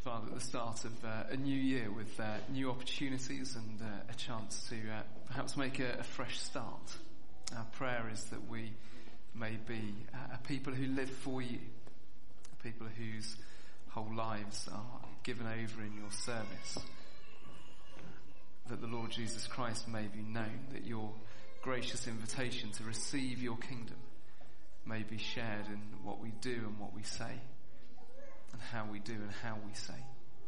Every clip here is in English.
Father, at the start of a new year with new opportunities and a chance to perhaps make a fresh start. Our prayer is that we may be a people who live for you, a people whose whole lives are given over in your service, that the Lord Jesus Christ may be known, that your gracious invitation to receive your kingdom may be shared in what we do and what we say, and how we do and how we say.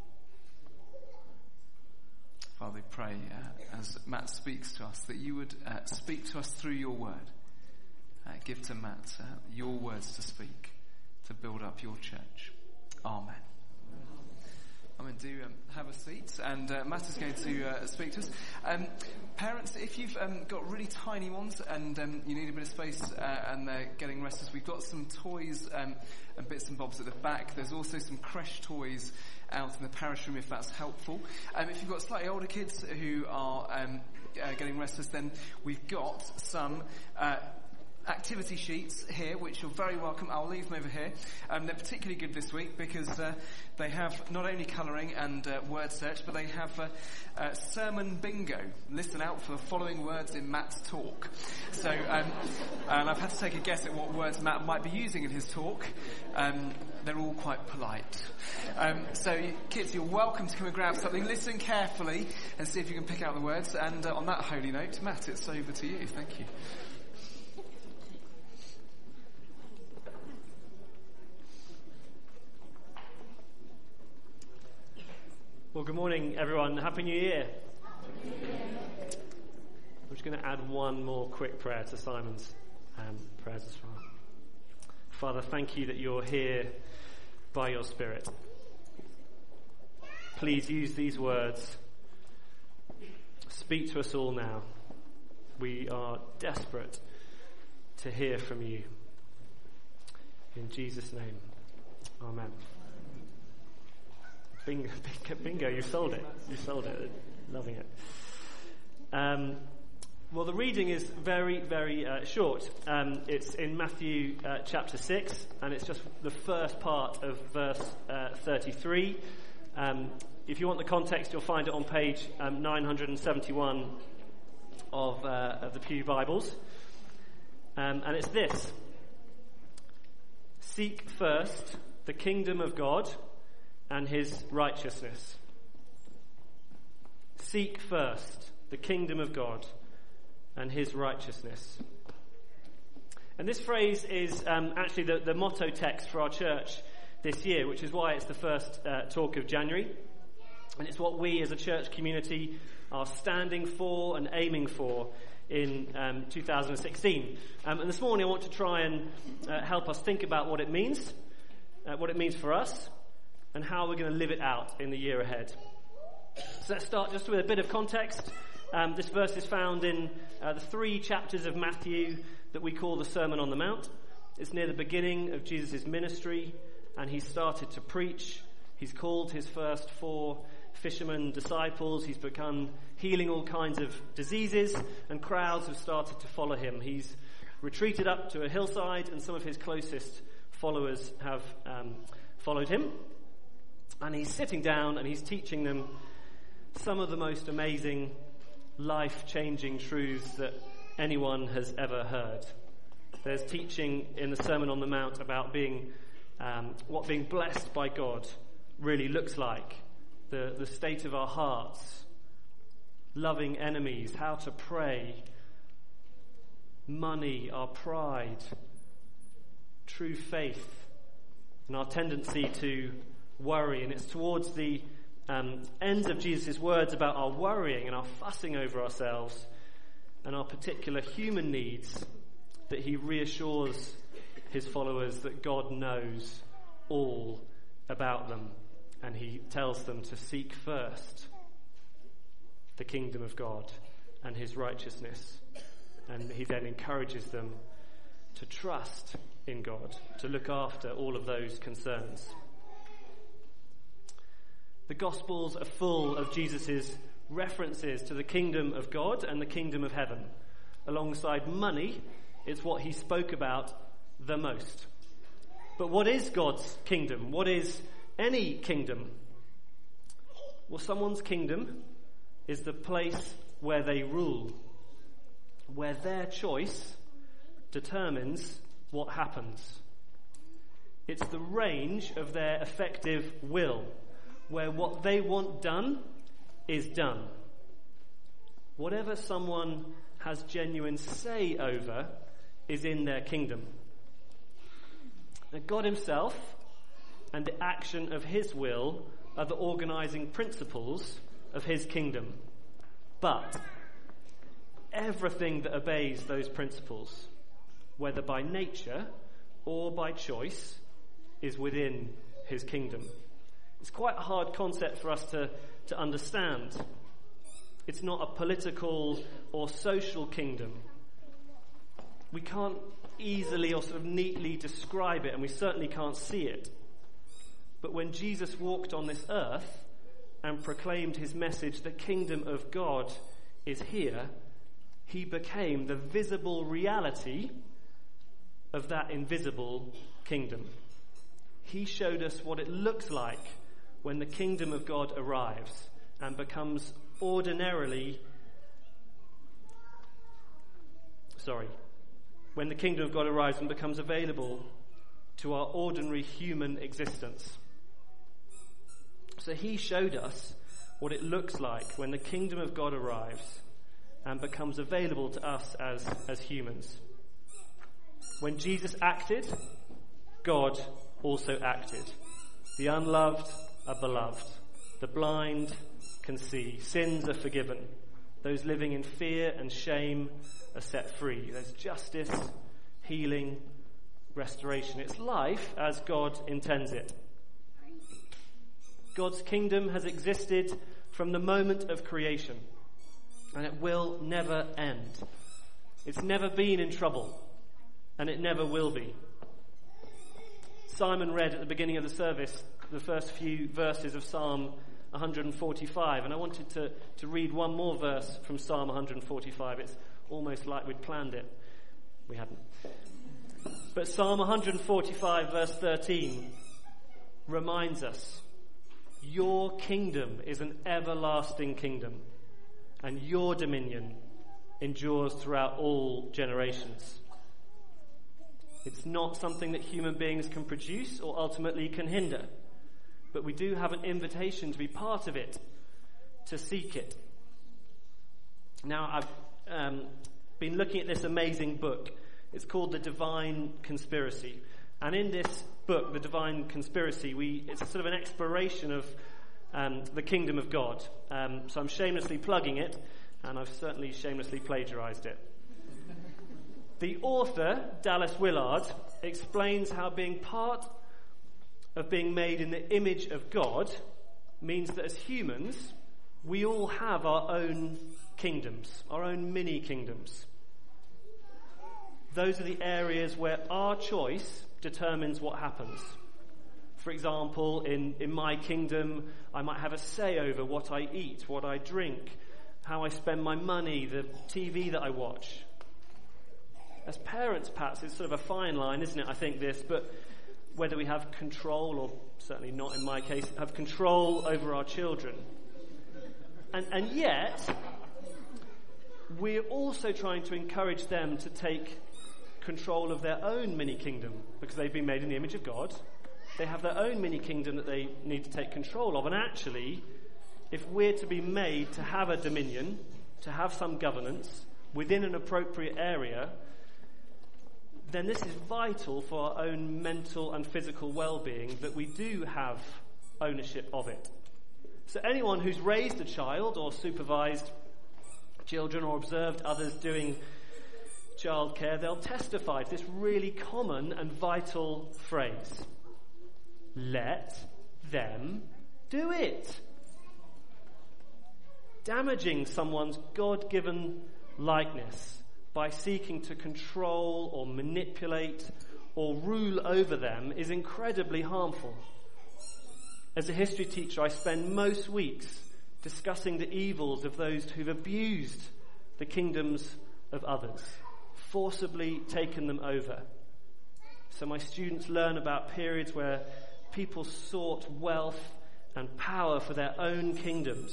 Father, we pray as Matt speaks to us, that you would speak to us through your word. Give to Matt your words to speak, to build up your church. Amen. Do have a seat, and Matt is going to speak to us. Parents, if you've got really tiny ones and you need a bit of space and they're getting restless, we've got some toys and bits and bobs at the back. There's also some creche toys out in the parish room if that's helpful. If you've got slightly older kids who are getting restless, then we've got some activity sheets here, which you're very welcome. I'll leave them over here. They're particularly good this week because they have not only colouring and word search, but they have sermon bingo. Listen out for the following words in Matt's talk. So, and I've had to take a guess at what words Matt might be using in his talk. They're all quite polite. So, kids, you're welcome to come and grab something. Listen carefully and see if you can pick out the words. And on that holy note, Matt, it's over to you. Thank you. Well, good morning, everyone. Happy New Year. I'm just going to add one more quick prayer to Simon's prayers as well. Father, thank you that you're here by your Spirit. Please use these words. Speak to us all now. We are desperate to hear from you. In Jesus' name, amen. Bingo, you sold it. Loving it. Well, the reading is very, very short. It's in Matthew chapter 6, and it's just the first part of verse 33. If you want the context, you'll find it on page 971 of the Pew Bibles. And it's this: Seek first the kingdom of God and his righteousness. Seek first the kingdom of God and his righteousness. And this phrase is actually the motto text for our church this year, which is why it's the first talk of January. And it's what we as a church community are standing for and aiming for in 2016. And this morning I want to try and help us think about what it means for us, and how we're going to live it out in the year ahead. So let's start just with a bit of context. This verse is found in the 3 chapters of Matthew that we call the Sermon on the Mount. It's near the beginning of Jesus' ministry, and he started to preach. He's called his first 4 fishermen disciples. He's begun healing all kinds of diseases, and crowds have started to follow him. He's retreated up to a hillside, and some of his closest followers have followed him. And he's sitting down and he's teaching them some of the most amazing, life-changing truths that anyone has ever heard. There's teaching in the Sermon on the Mount about what being blessed by God really looks like, the state of our hearts, loving enemies, how to pray, money, our pride, true faith, and our tendency to worry. And it's towards the ends of Jesus' words about our worrying and our fussing over ourselves and our particular human needs that he reassures his followers that God knows all about them, and he tells them to seek first the kingdom of God and his righteousness, and he then encourages them to trust in God, to look after all of those concerns. The Gospels are full of Jesus' references to the kingdom of God and the kingdom of heaven. Alongside money, it's what he spoke about the most. But what is God's kingdom? What is any kingdom? Well, someone's kingdom is the place where they rule, where their choice determines what happens. It's the range of their effective will, where what they want done is done. Whatever someone has genuine say over is in their kingdom. Now, God himself and the action of his will are the organizing principles of his kingdom. But everything that obeys those principles, whether by nature or by choice, is within his kingdom. It's quite a hard concept for us to understand. It's not a political or social kingdom. We can't easily or sort of neatly describe it, and we certainly can't see it. But when Jesus walked on this earth and proclaimed his message, the kingdom of God is here, he became the visible reality of that invisible kingdom. He showed us what it looks like when the kingdom of God arrives and becomes when the kingdom of God arrives and becomes available to our ordinary human existence. So he showed us what it looks like when the kingdom of God arrives and becomes available to us as humans. When Jesus acted, God also acted. The unloved are beloved. The blind can see. Sins are forgiven. Those living in fear and shame are set free. There's justice, healing, restoration. It's life as God intends it. God's kingdom has existed from the moment of creation, and it will never end. It's never been in trouble, and it never will be. Simon read at the beginning of the service the first few verses of Psalm 145, and I wanted to read one more verse from Psalm 145. It's almost like we'd planned it. We hadn't. But Psalm 145 verse 13 reminds us, your kingdom is an everlasting kingdom, and your dominion endures throughout all generations. It's not something that human beings can produce or ultimately can hinder, but we do have an invitation to be part of it, to seek it. Now, I've been looking at this amazing book. It's called The Divine Conspiracy. And in this book, The Divine Conspiracy, it's sort of an exploration of the kingdom of God. So I'm shamelessly plugging it, and I've certainly shamelessly plagiarized it. The author, Dallas Willard, explains how being part of being made in the image of God means that as humans, we all have our own kingdoms, our own mini-kingdoms. Those are the areas where our choice determines what happens. For example, in my kingdom, I might have a say over what I eat, what I drink, how I spend my money, the TV that I watch. As parents, perhaps, it's sort of a fine line, isn't it, I think this, but whether we have control, or certainly not in my case, have control over our children. And yet, we're also trying to encourage them to take control of their own mini-kingdom, because they've been made in the image of God. They have their own mini-kingdom that they need to take control of. And actually, if we're to be made to have a dominion, to have some governance within an appropriate area, then this is vital for our own mental and physical well-being, that we do have ownership of it. So anyone who's raised a child or supervised children or observed others doing childcare, they'll testify to this really common and vital phrase: let them do it. Damaging someone's God-given likeness by seeking to control or manipulate or rule over them is incredibly harmful. As a history teacher, I spend most weeks discussing the evils of those who've abused the kingdoms of others, forcibly taken them over. So my students learn about periods where people sought wealth and power for their own kingdoms,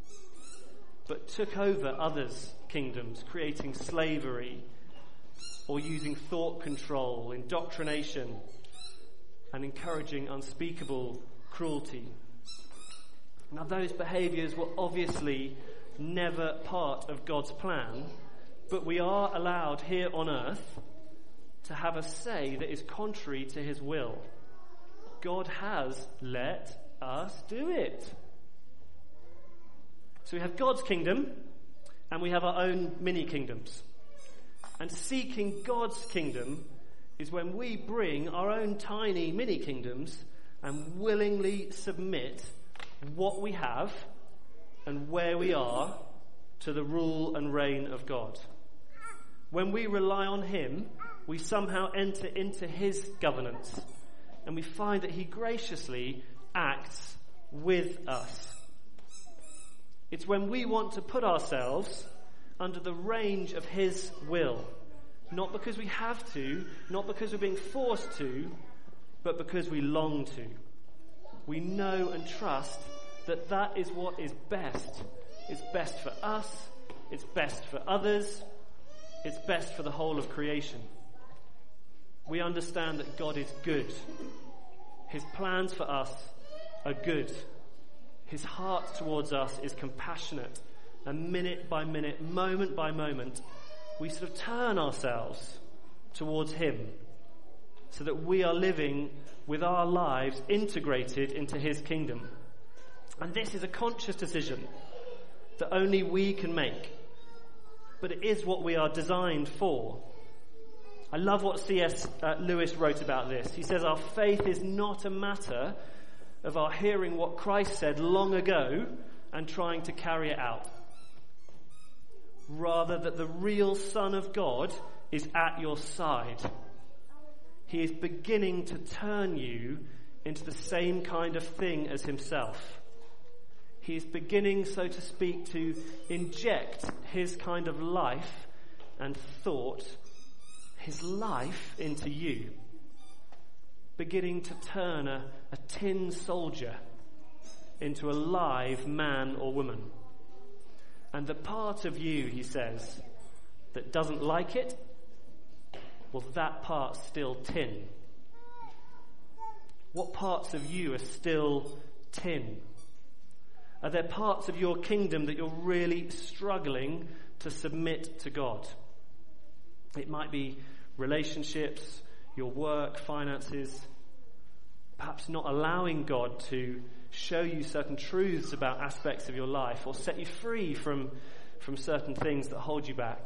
but took over others' kingdoms, creating slavery or using thought control, indoctrination, and encouraging unspeakable cruelty. Now, those behaviours were obviously never part of God's plan, but we are allowed here on earth to have a say that is contrary to his will. God has let us do it. So we have God's kingdom and we have our own mini kingdoms. And seeking God's kingdom is when we bring our own tiny mini kingdoms and willingly submit what we have and where we are to the rule and reign of God. When we rely on him, we somehow enter into his governance, and we find that he graciously acts with us. It's when we want to put ourselves under the range of his will, not because we have to, not because we're being forced to, but because we long to. We know and trust that that is what is best. It's best for us, it's best for others, it's best for the whole of creation. We understand that God is good. His plans for us are good. His heart towards us is compassionate. And minute by minute, moment by moment, we sort of turn ourselves towards him so that we are living with our lives integrated into his kingdom. And this is a conscious decision that only we can make. But it is what we are designed for. I love what C.S. Lewis wrote about this. He says, our faith is not a matter of our hearing what Christ said long ago and trying to carry it out. Rather, that the real Son of God is at your side. He is beginning to turn you into the same kind of thing as himself. He is beginning, so to speak, to inject his kind of life and thought, his life into you. Beginning to turn a tin soldier into a live man or woman. And the part of you, he says, that doesn't like it, well, that part's still tin. What parts of you are still tin? Are there parts of your kingdom that you're really struggling to submit to God? It might be relationships, your work, finances, perhaps not allowing God to show you certain truths about aspects of your life or set you free from certain things that hold you back.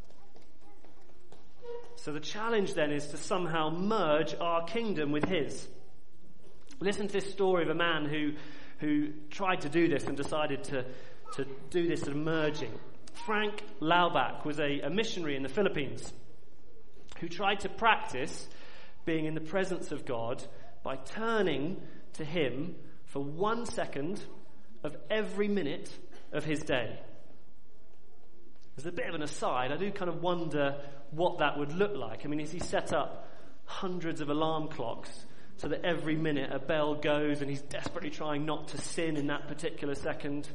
So the challenge then is to somehow merge our kingdom with his. Listen to this story of a man who tried to do this and decided to do this sort of merging. Frank Laubach was a missionary in the Philippines who tried to practice being in the presence of God by turning to him for 1 second of every minute of his day. As a bit of an aside, I do kind of wonder what that would look like. I mean, as he set up hundreds of alarm clocks so that every minute a bell goes and he's desperately trying not to sin in that particular second.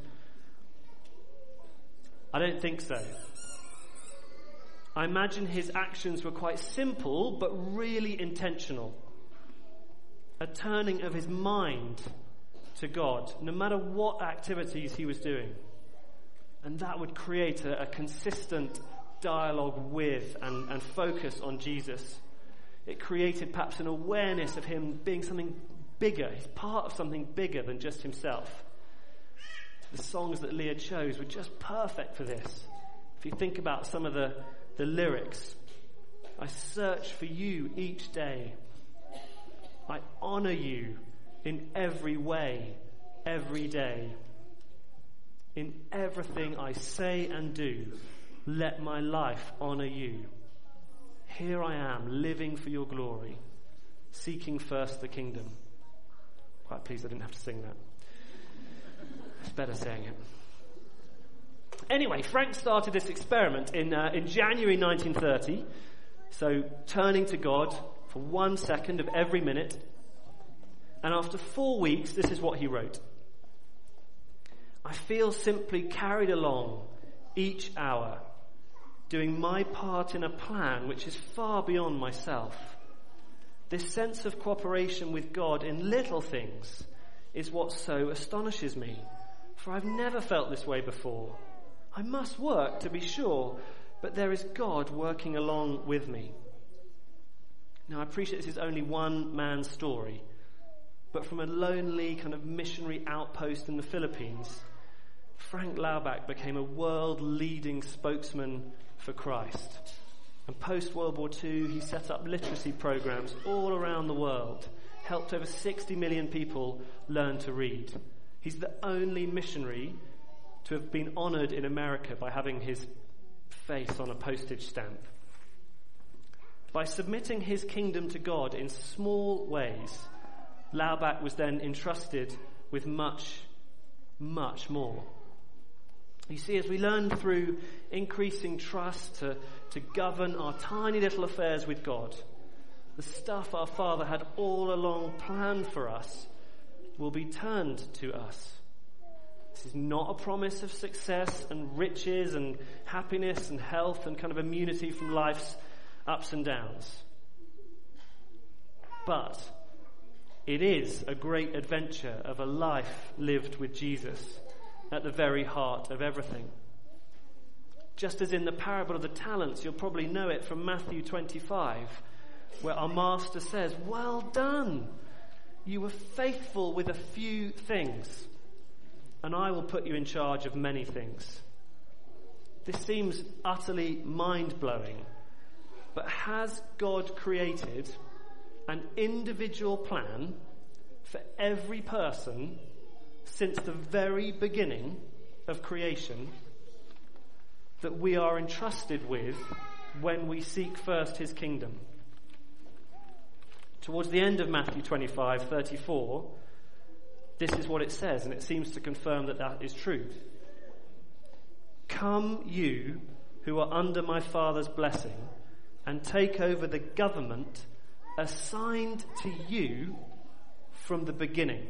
I don't think so. I imagine his actions were quite simple but really intentional. A turning of his mind to God, no matter what activities he was doing. And that would create a consistent dialogue with and focus on Jesus. It created perhaps an awareness of him being something bigger. He's part of something bigger than just himself. The songs that Leah chose were just perfect for this. If you think about some of the lyrics, I search for you each day. I honor you in every way, every day. In everything I say and do, let my life honor you. Here I am, living for your glory, seeking first the kingdom. Quite pleased I didn't have to sing that. It's better saying it. Anyway, Frank started this experiment in January 1930. So turning to God for 1 second of every minute. And after 4 weeks, this is what he wrote. I feel simply carried along each hour, doing my part in a plan which is far beyond myself. This sense of cooperation with God in little things is what so astonishes me, for I've never felt this way before. I must work, to be sure, but there is God working along with me. Now, I appreciate this is only one man's story, but from a lonely kind of missionary outpost in the Philippines, Frank Laubach became a world-leading spokesman for Christ. And post-World War II, he set up literacy programs all around the world, helped over 60 million people learn to read. He's the only missionary to have been honoured in America by having his face on a postage stamp. By submitting his kingdom to God in small ways, Laubach was then entrusted with much, much more. You see, as we learn through increasing trust to govern our tiny little affairs with God, the stuff our Father had all along planned for us will be turned to us. This is not a promise of success and riches and happiness and health and kind of immunity from life's ups and downs. But it is a great adventure of a life lived with Jesus at the very heart of everything. Just as in the parable of the talents, you'll probably know it from Matthew 25, where our Master says, "Well done, you were faithful with a few things, and I will put you in charge of many things." This seems utterly mind-blowing, but has God created an individual plan for every person since the very beginning of creation that we are entrusted with when we seek first his kingdom? Towards the end of Matthew 25:34, this is what it says, and it seems to confirm that that is true. "Come, you who are under my Father's blessing, and take over the government assigned to you from the beginning."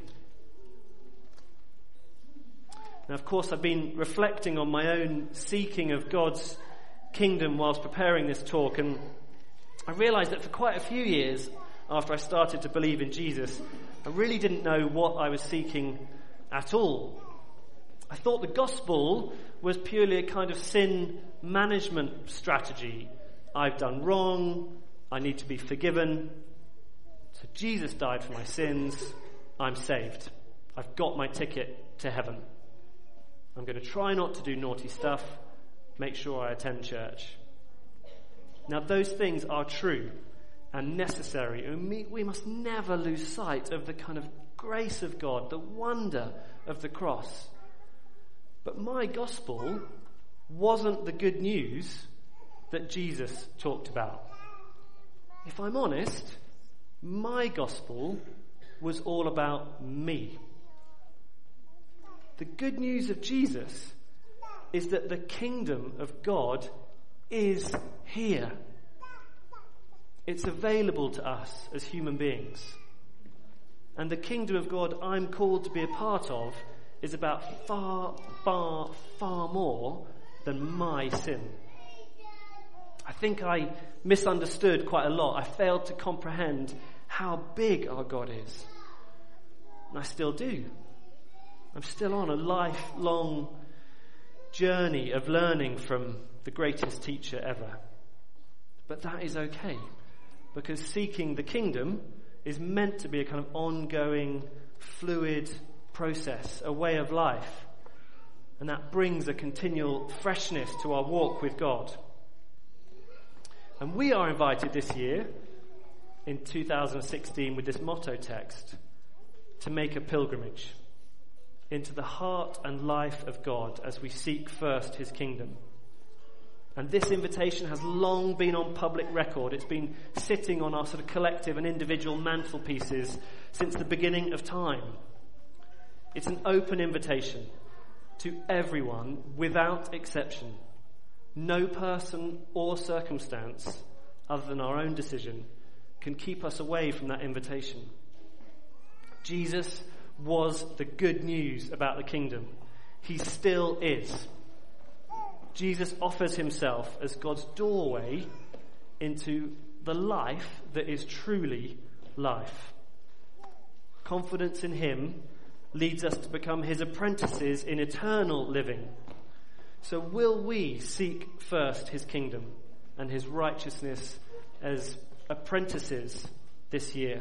Now, of course, I've been reflecting on my own seeking of God's kingdom whilst preparing this talk, and I realised that for quite a few years after I started to believe in Jesus, I really didn't know what I was seeking at all. I thought the gospel was purely a kind of sin management strategy. I've done wrong, I need to be forgiven, so Jesus died for my sins, I'm saved. I've got my ticket to heaven. I'm going to try not to do naughty stuff, make sure I attend church. Now, those things are true and necessary, and we must never lose sight of the kind of grace of God, the wonder of the cross. But my gospel wasn't the good news that Jesus talked about. If I'm honest, my gospel was all about me. The good news of Jesus is that the kingdom of God is here. It's available to us as human beings. And the kingdom of God I'm called to be a part of is about far, far, far more than my sin. I think I misunderstood quite a lot. I failed to comprehend how big our God is. And I still do. I'm still on a lifelong journey of learning from the greatest teacher ever. But that is okay, because seeking the kingdom is meant to be a kind of ongoing, fluid process, a way of life. And that brings a continual freshness to our walk with God. And we are invited this year, in 2016, with this motto text, to make a pilgrimage into the heart and life of God as we seek first his kingdom. And this invitation has long been on public record. It's been sitting on our sort of collective and individual mantelpieces since the beginning of time. It's an open invitation to everyone without exception. No person or circumstance, other than our own decision, can keep us away from that invitation. Jesus was the good news about the kingdom. he still is. Jesus offers himself as God's doorway into the life that is truly life. Confidence in him leads us to become his apprentices in eternal living. So will we seek first his kingdom and his righteousness as apprentices this year?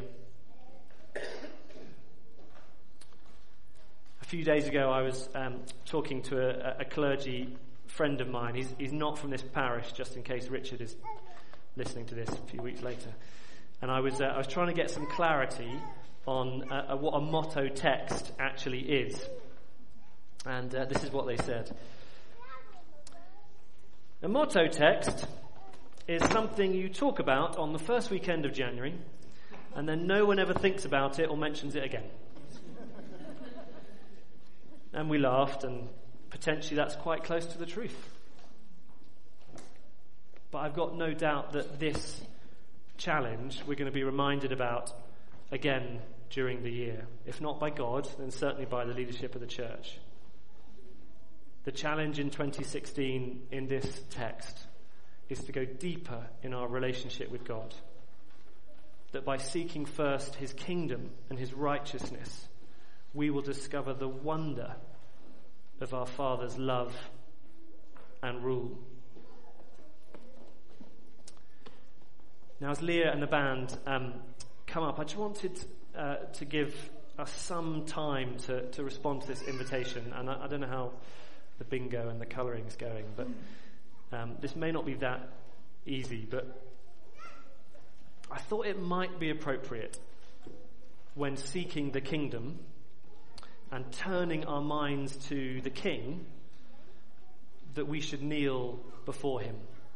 A few days ago I was talking to a clergy friend of mine. He's not from this parish, just in case Richard is listening to this a few weeks later. And I was trying to get some clarity on what a motto text actually is. And this is what they said. A motto text is something you talk about on the first weekend of January, and then no one ever thinks about it or mentions it again. And we laughed, and potentially that's quite close to the truth. But I've got no doubt that this challenge we're going to be reminded about again during the year. If not by God, then certainly by the leadership of the church. The challenge in 2016 in this text is to go deeper in our relationship with God. That by seeking first his kingdom and his righteousness, we will discover the wonder of our Father's love and rule. Now, as Leah and the band come up, I just wanted to give us some time to respond to this invitation. And I don't know how the bingo and the colouring is going, but this may not be that easy, but I thought it might be appropriate when seeking the kingdom and turning our minds to the King that we should kneel before him.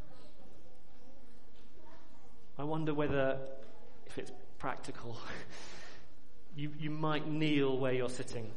I wonder whether, if it's practical, you might kneel where you're sitting.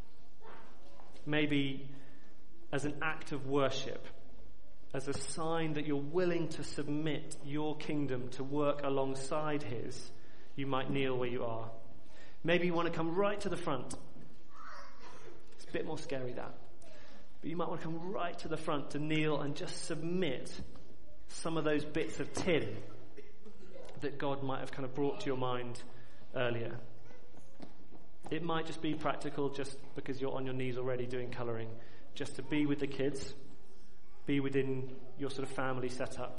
Maybe as an act of worship, as a sign that you're willing to submit your kingdom to work alongside his, you might kneel where you are. Maybe you want to come right to the front. It's a bit more scary, that. But you might want to come right to the front to kneel and just submit some of those bits of tin that God might have kind of brought to your mind earlier. It might just be practical just because you're on your knees already doing colouring, just to be with the kids, be within your sort of family setup,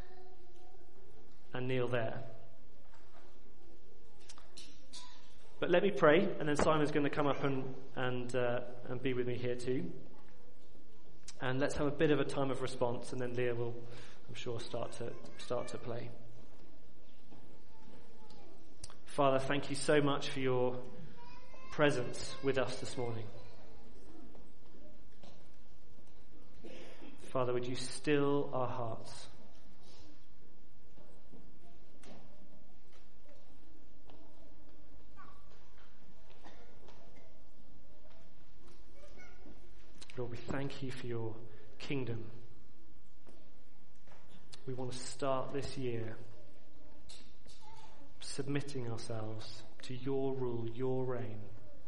and kneel there. But let me pray, and then Simon's going to come up and be with me here too. And let's have a bit of a time of response, and then Leah will, I'm sure, start to play. Father, thank you so much for your presence with us this morning. Father, would you still our hearts? Lord, we thank you for your kingdom. We want to start this year submitting ourselves to your rule, your reign.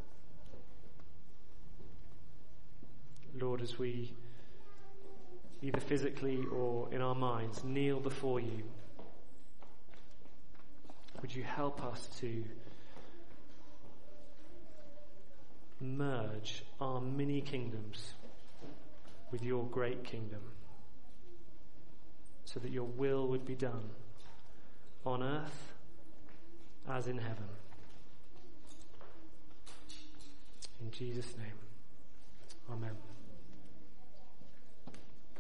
Lord, as we either physically or in our minds kneel before you, would you help us to merge our mini kingdoms with your great kingdom, so that your will would be done on earth as in heaven. In Jesus' name, amen.